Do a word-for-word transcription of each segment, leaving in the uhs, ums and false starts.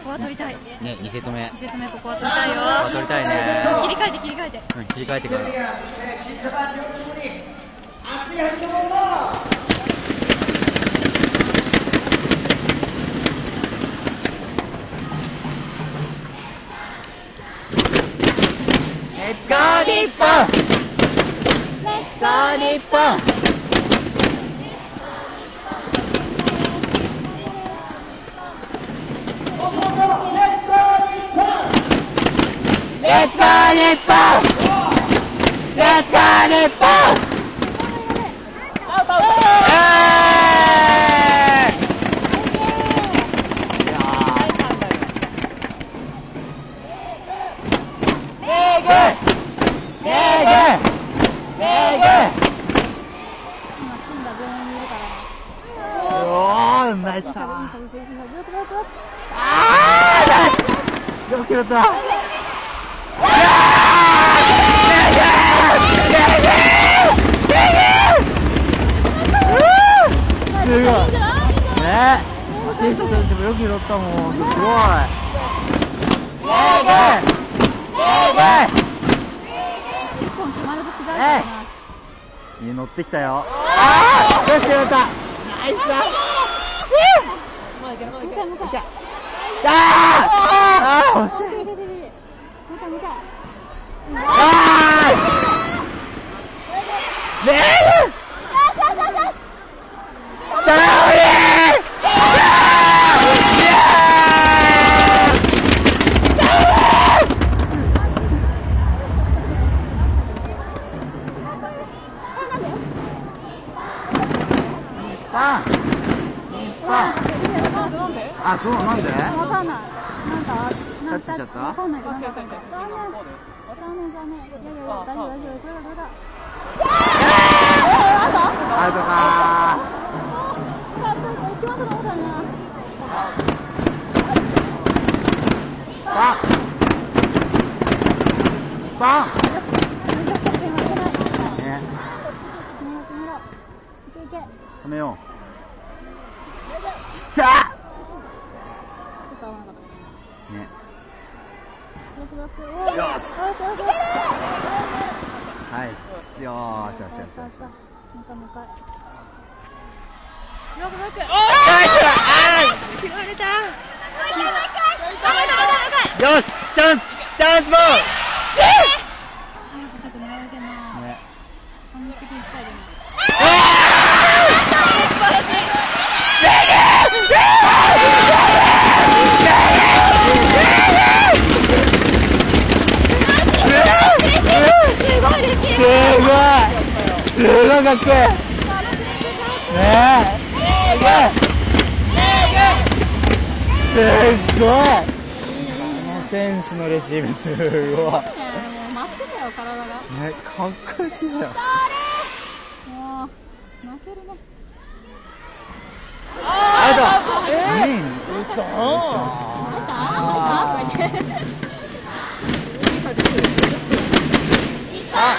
こは取りたいね。にセット目にセット目ここは取りたいよ。 ここは取りたいね。 切り替えて切り替えて、 うん、切り替えてからレッツゴー日本、レッツゴー日本、レッツゴー日本、レッツゴー日本。うまいさあーよく拾った。すごいね。竹下選手もよく拾ったもん。すごい。いい乗ってきたよ。あーよし拾った。ナイスだ。ああ惜しい。あーねえあ、そうなんで？わかんない。なんかタッチしちゃった？わかんない。残念残念残念。いやいや大丈夫大丈夫。これだこれだ。アウトかー。一番と思ったな。バン。バン。ね。止めよう。きたね。よしはいよーしよしよしよし。もう一回もう一回。よくもう一回。おーい。拾われた。よしチャンスチャンスボール。早くちょっと狙われてんな。ね。完璧に使えるね。すごいかっこいいねえ。すごいこの選手のレシーブすごい。いやもう待ってたよ体がね。かっこいいよ。もう負けるね。アウト。えー、嘘あ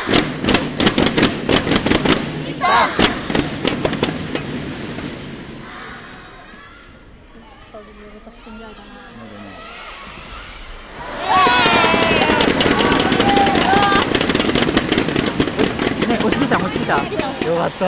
ね、押し切った押し切った。よかった。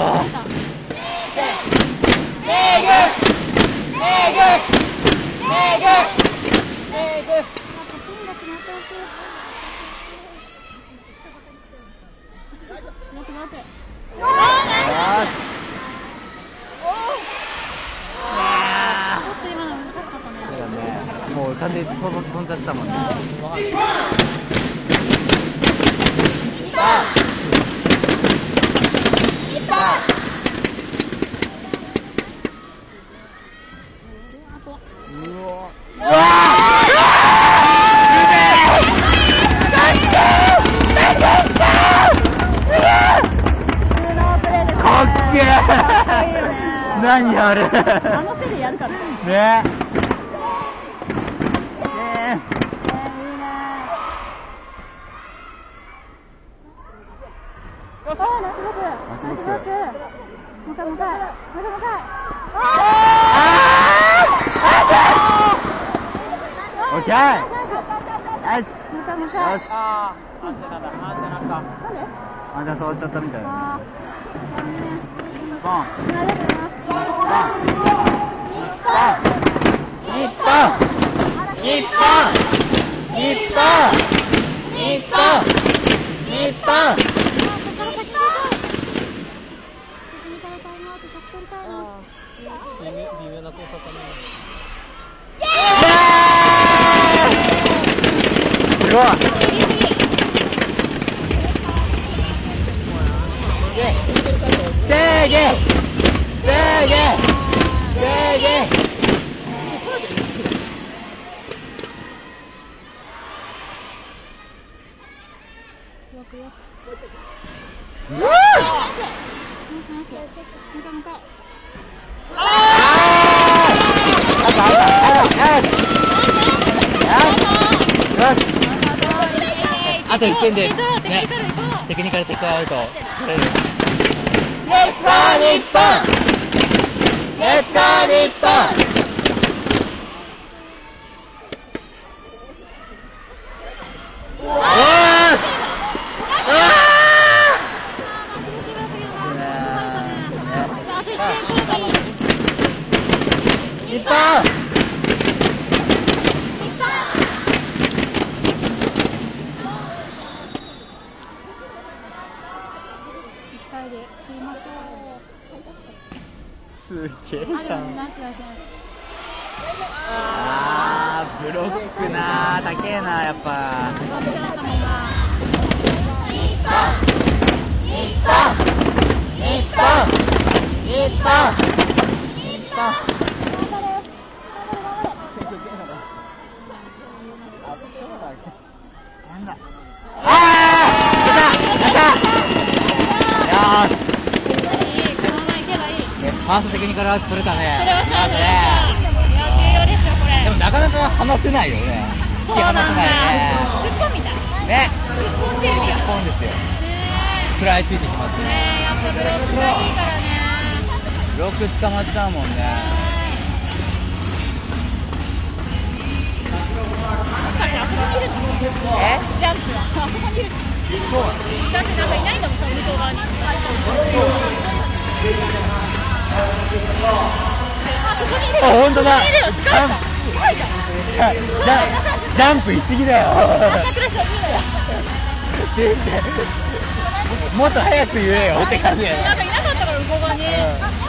もう完全に飛んじゃったもんね。何あれあの手でやるからね。 オッケー。ナイス。よし。 あー、アンテナだ、アンテナか。 あ、じゃあ触っちゃったみたいだね。ポン。ポン。日本。日本。日本。日本。日本。 微妙な交差かな。 すごい。せーげせーげせーげうわあといってんで、ね、テクニカルテクアウト取れる。レッツゴー日本！レッツゴー日本！おーし！うわー！日本！すげえじゃん。あー、ブロックなー、高えなー、やっぱ。日本！日本！日本！日本！日本！なんだ。あー！やった！やった！よーし。ファーストテクニカルアウト取れたね。 取れましたね。いや、重要ですよ、これ。 でもなかなか離せないよね。突き放せないね。 突っ込みたい。 ね。 突っ込んでるよ。 突っ込んですよ。食らいついてきますね。 ね、やっぱブロックがいいからね。 ブロック捕まっちゃうもんね。 もしかしてあそこにいるの？ え？ ジャンプは。あそこにいるの？ そうなの？ だってなんかいないんだもん、向こう側に。あ、そこにいるよ。 あ、ほんとだ。 そこにいるよ。 ジャンプ。ジャンプ、ジャンプ、ジャンプいすぎだよ。 朝倉さんいいのよ。 全然。もっと早く言えよって感じだよ。 なんかいなかったから向こう側に。あ、そうなんだ。帰っちゃった。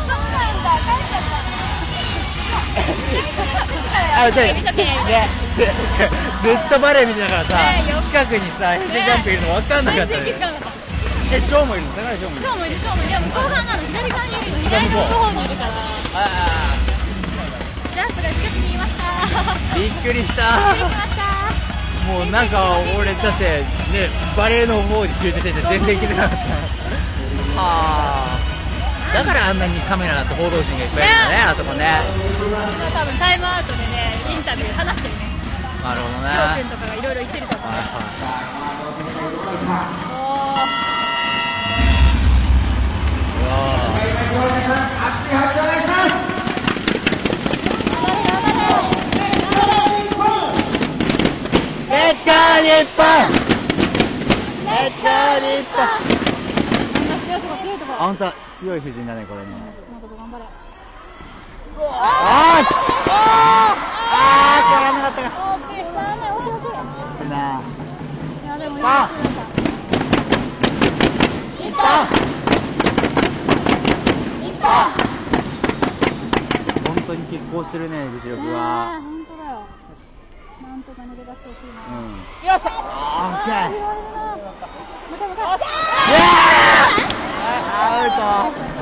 あ、じゃあ、ね、ずっとバレー見てたからさ、近くにさ、ヘセジャンプいるの分かんなかったよ。え、ショーもいるの？高いショーもいるの？ ショーもいる、ショーもいる。いや、向こう側なの。左側にいるの。左の方にいるから。 あジャンプが近くにいました。 びっくりした。 びっくりしました。 もうなんか俺だってね、バレーの方に集中してて全然気づかなかった。はぁ。だからあんなにカメラと報道陣がいっぱいいるんだね、あそこね。 多分タイムアウトでね、インタビュー話してるね。 なるほどね。 翔くんとかがいろいろ言ってると思う。 はいはい。熱い拍手お願いします。レッツゴー日本。レッツゴー日本。あ、ほんと強い布陣だねこれね。 頑張れ。 おーし。あー、これやんなかったか。 惜しい。惜しい惜しい。 惜しいな。 いやでもあ。日本。日本。本当に拮抗してるね、実力は。 本当だよ。なんとか抜け出してほしいな。 うん。 よっしゃ。 オッケー。 またまた。 アウト。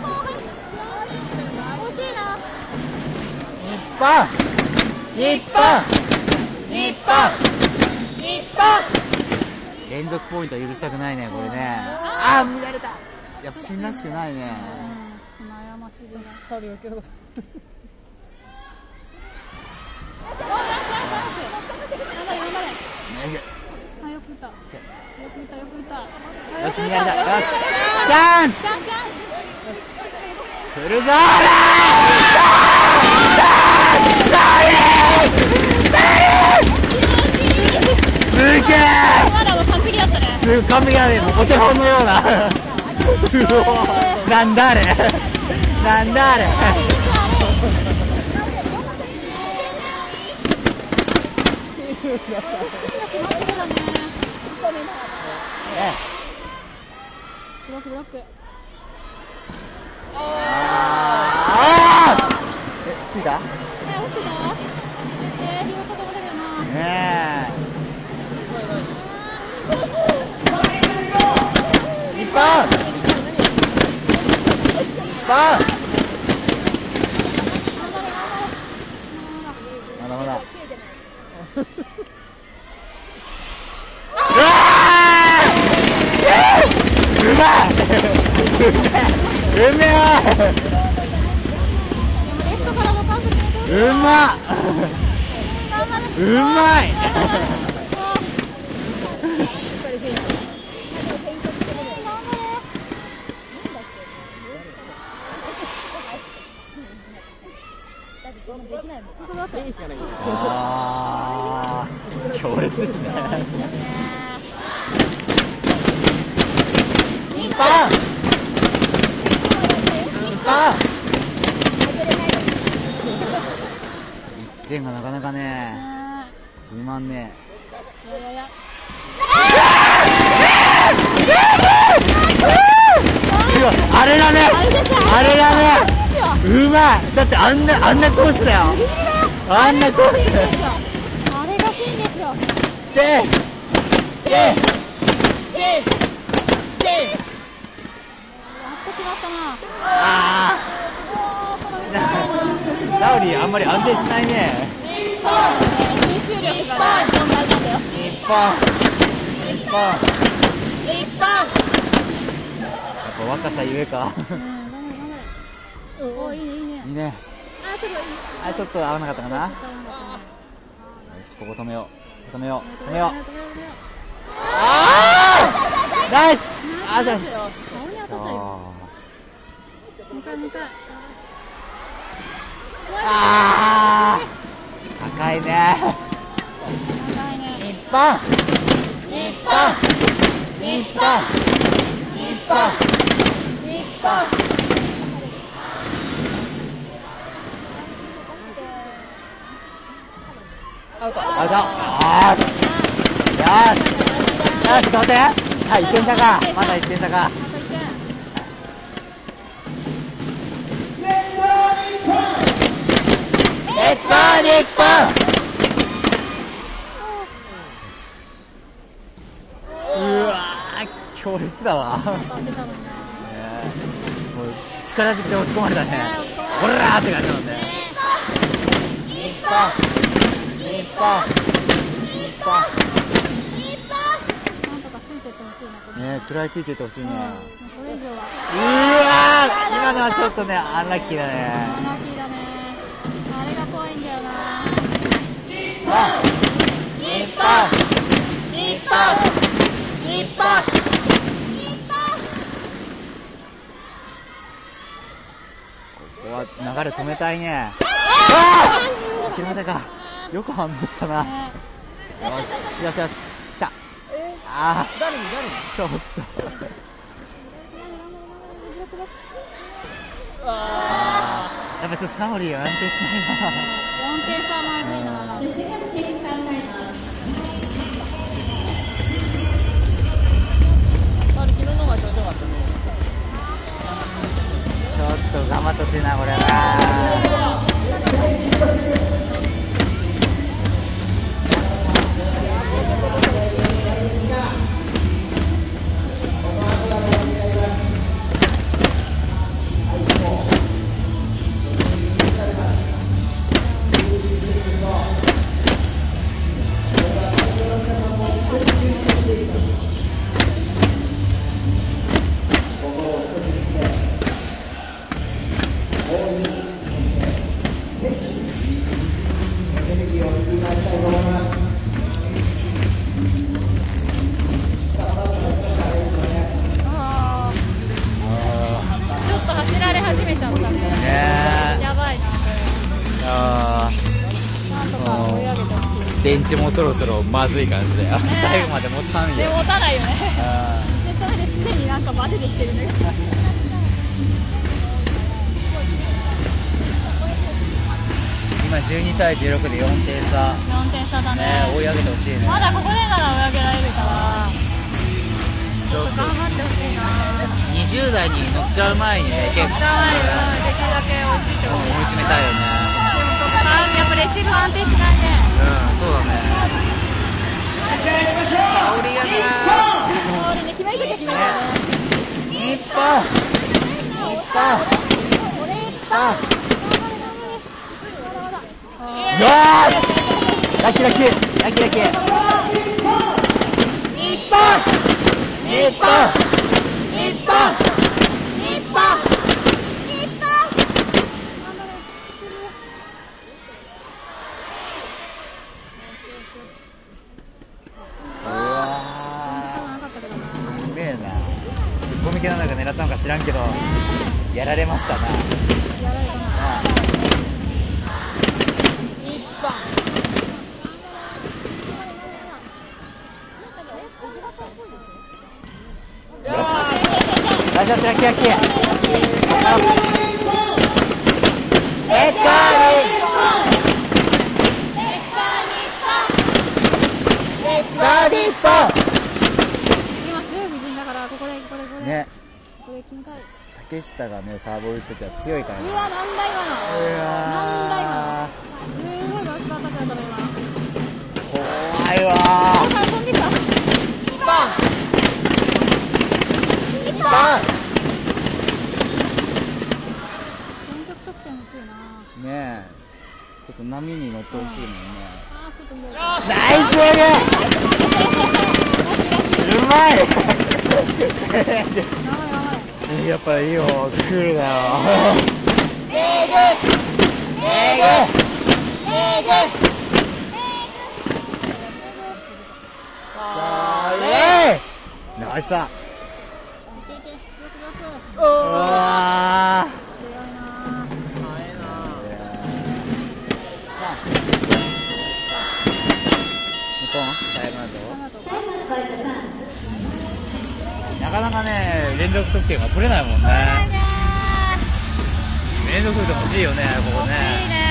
惜しいな。 日本。日本。日本。日本。連続ポイントは許したくないね、これね。あー、乱れた。やっぱ芯らしくないね。 ちょっと悩ましいな。 サーリー受けなかった。 あ、よく打った。よく打った、よく打った。 よし、乱れた。よし。チャンス。フルゾーラー。 完璧だね、お手本のような。なんだあれ。なんだあれ。 ブロックブロック。 ああ。え、ついた？ え、落ちてた？えー、拾ったとこだけどな。 ねえ。日本。日本。まだまだ。うわー！うまい！うめえ！うまっ！うまい！あー、強烈ですね。日本！日本！いってんがなかなかね、縮まんねえ。あれだね、あれだね、うまい。だってあんな、あんなコースだよ。あんなコース。 あれが真ですよ。 シェーシェーシェーシェーやっと決まったな。 あー、ラウリーあんまり安定しないね。 集中力がね、問題なんだよ。 日本日本日本。 やっぱ若さゆえか。 うん、頑張れ頑張れ。おー、いいねいいね。 いいね。 あ、ちょっといい。 あ、ちょっと合わなかったかな。よし、ここ止めよう。止めよう。止めよう。あー！ナイス！あ、じゃあ、よし。 顔に当たったよ。もう一回もう一回。 あー！高いね。 長いね。 日本日本日本日本日本。 アウト。 アウト。よーし。よーし。よし、同点。はい、いってん差か。まだいってん差か。レッツゴー日本。うわー、強烈だわ。ねえ、もう力で押し込まれたね。ほらーって感じだもんね。日本日本日本。 なんとかついてってほしいな。 ねえ、食らいついてってほしいね。 これ以上は。 うわー、今のはちょっとね、アンラッキーだね。 アンラッキーだね。あれが怖いんだよな。 日本日本日本日本。ここは流れ止めたいね。ああ、広めたか。よく反応したな。よしよしよし、来た。ああ、 誰に誰にちょっと。 あやっぱちょっとサオリーは安定しないな。 よんてん差まずいな。 ー、あれ昨日の方がちょうどよかったね。 ちょっと頑張ってほしいな、これは。 電池もそろそろまずい感じだよ。最後まで持たんよ。 で持たないよね。 うんで、それですでになんかバテてきてるんだけど。 今じゅうにたいじゅうろくでよんてんさ。 よんてん差だね。 ね、追い上げてほしいね。 まだここでなら追い上げられるから、ちょっと頑張ってほしいな。 にじゅう代に乗っちゃう前にね、結構乗っちゃう前に、できるだけ追いついてほしい。 追い詰めたいよね。 やっぱレシーブ安定しないね。 うん、そうだね。香りがそうでね、決めるときは決めるよね。 日本日本日本よーしラッキーラッキーラッキーラッキー日本日本日本日本うわーうめえな。ゴミ系の中狙ったのか知らんけどやられましたな。 やられたな。 よしよしよしラッキーラッキーレッツゴーレッツゴー日本今強い布陣だから、ここで、ここで、ここで。 ね、 ここで決めたい。 竹下がね、サーブを打つときは強いからね。 うわ、なんだ今の。 うわなんだ今の。すごいバックアタックだったね、今。 怖いわあ、飛んできた。 日本日本連続得点欲しいな。 ねえ、ちょっと波に乗ってほしいもんね。 あー、ちょっともう。 ナイスうまい頑張れ、頑張れ。 やっぱいいよ、クールだよ。 えぐえぐえぐそれナイスだ。うわー日本タイムアウト。なかなかね、連続得点が取れないもんね。連続得点欲しいよね、ここね。 いいね。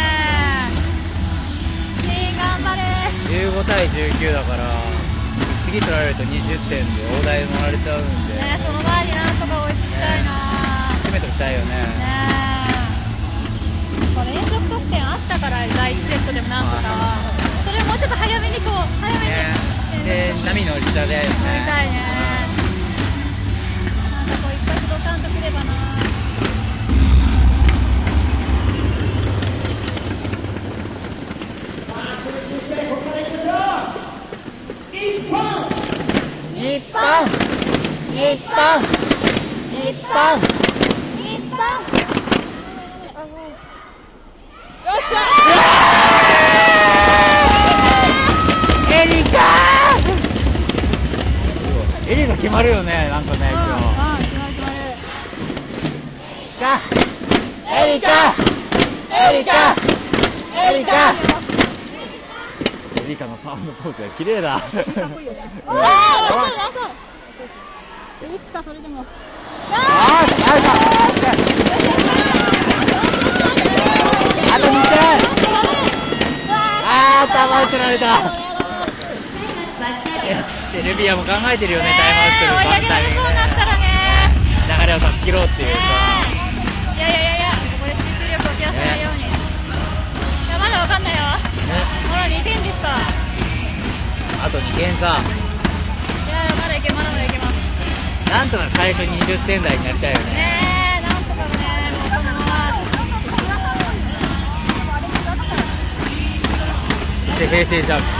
全員頑張れ。 じゅうごたいじゅうきゅうだから、次取られるとにじゅってんで大台乗られちゃうんで、 ね、その前になんとか追いつきたいな。 決めておきたいよね。 ねえ。連続得点あったからだいいちセットでもなんとか。それをもうちょっと早めにこう早めに。 ねで、波乗りちゃうよね。 乗りたいね。なんかこう一発ドカンとくればな。 日本日本日本日本よっしゃエリカエリカ決まるよね、なんかね、今日。 ああ、決まる決まる。 かエリカエリカエリカエリカのサーブのポーズが綺麗だ。 かっこいいよね。ああ、遅い遅い。いつかそれでも。 あーし、アウトあとにてんあー、タイムアウト取られた。セルビアも考えてるよね、タイムアウト取るタイミングね。流れを断ち切ろうっていうさ。 いやいやいやいや、ここで集中力を切らせないように。いや、まだわかんないよ。ほら、にてんですか。 あとにてんさ。 いやいや、まだいけます、まだいけます。 なんとか最初にじゅってん台になりたいよね。 ねえ、なんとかね、もうこのまま。 そして平成ジャンプ。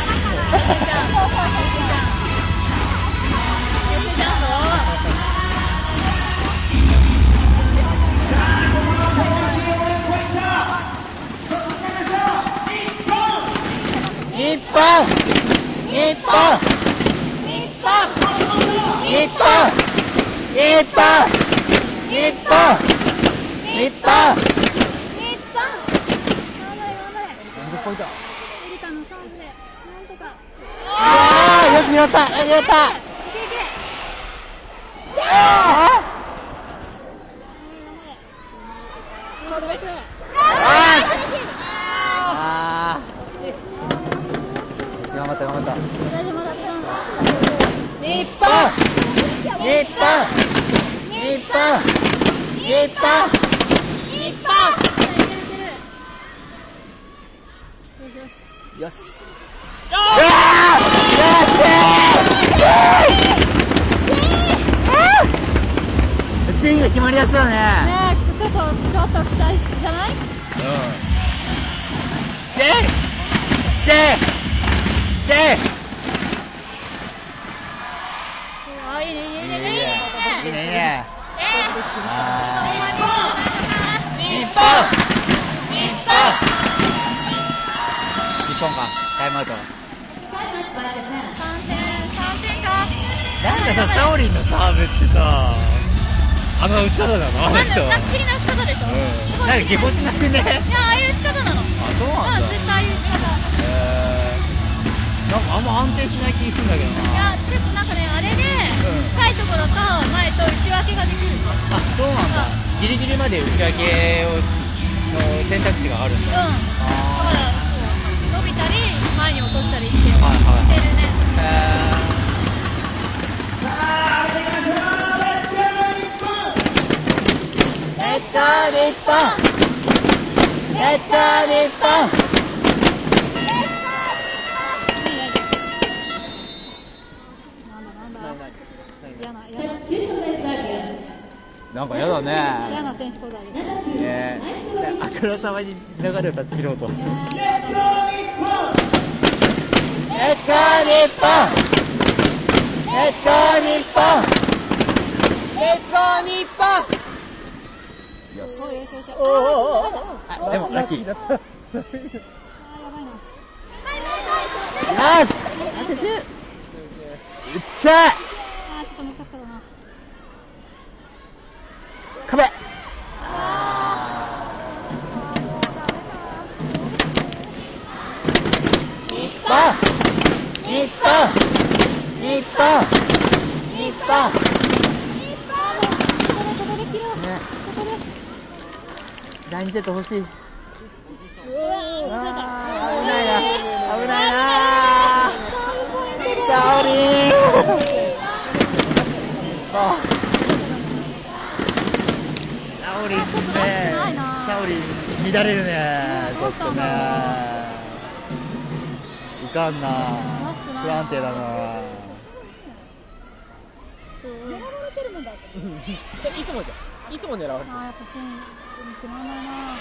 日本日本日本日本日本日本日本日本頑張れ頑張れ。 何十ポイント。 エリカのさんでなんとか。 あー、よく拾った、よく拾った。 いけいけ。 あー、頑張った頑張った。日本日本日本日本日本。よし。シーンが決まりだしたね。 ねえ、ちょっとちょっと期待じゃない？うん。 シェイシェイシェイ。 あ、いいねいいねいいねいいねいいねいいね。 日本日本日本か、タイムアウト。 さんてんさんてんか。 なんかさ、サオリンのサーブってさ、あの打ち方なの、あの人。 なんか不思議な打ち方でしょ。 うん。なんかぎこちなくね。 いや、ああいう打ち方なの。 あ、そうなんだ。 うん、絶対ああいう打ち方。 へー。なんかあんま安定しない気するんだけどな。 いや、ちょっとなんかね、あれで、深いところと前と打ち分けができる。 あ、そうなんだ。ギリギリまで打ち分けをの選択肢があるんだ。 うん。だからそう伸びたり前に落としたりっていう。 はいはい。 似てるね。 へー。レッド日本。レッド日本。なんかやだね。 嫌な選手交代です。 ねえ。あからさまに流れを断ち切ろうと。レッド日本。レッド日本。レッド日本。レッド日本。よし。おお。でもラッキー。よし。うっちゃい。 あー、ちょっと難しかったな。 壁。日本日本日本日本。ね。だいにセット欲しい。あー、危ないな危ないなサオリン。サオリンね、サオリン乱れるね、ちょっとね、いかんな、不安定だな。 狙われてるもんだって。 いつもじゃん。いつも狙われてる。 あー、やっぱシーン、決まらないな。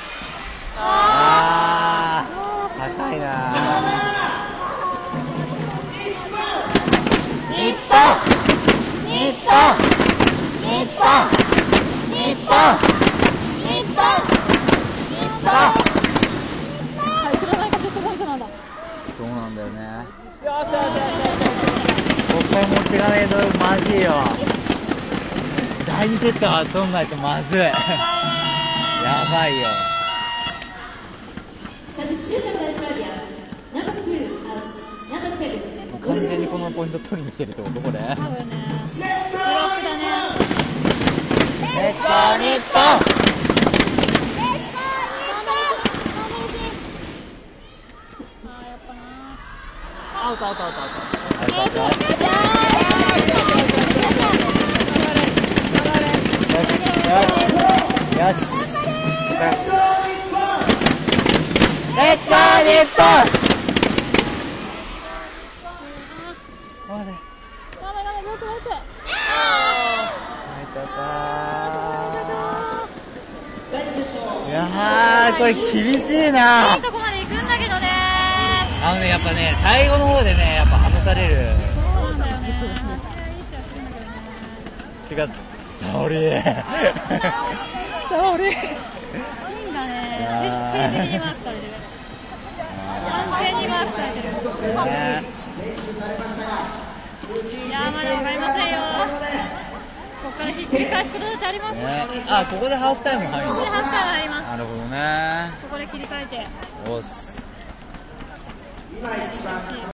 あー、高いな。日本日本日本日本日本日本。 はい、知らないかセットポイントなんだ。 そうなんだよね。 よしよしよしよし。 ここから持っていかないとまずいよ。だいにセットは取んないとまずい。やばいよ。完全にこのポイント取りに来てるってことこれ。 多分ね。ブロックだね。 レッド日本。 あー、やっぱな。 アウトアウトアウトアウト。 ありがとうございます。よしよしよし。レッド日本。まだ。 頑張れ頑張れ、ブロックブロック。 入っちゃったー。いやー、これ厳しいな。 いいとこまで行くんだけどね。 あのね、やっぱね、最後の方でね、やっぱ離される。 そうなんだよね。いい試合するんだけどね。 てか、サオリー。サオリー。 シーンがね、徹底的にマークされてる。完全にマークされてる。 ね、 いやー、まだわかりませんよ。ここからひっくり返すことだってあります。 ね、あ、ここでハーフタイム入るの。 ここでハーフタイム入ります。 なるほどね。 ここで切り替えて。 よし。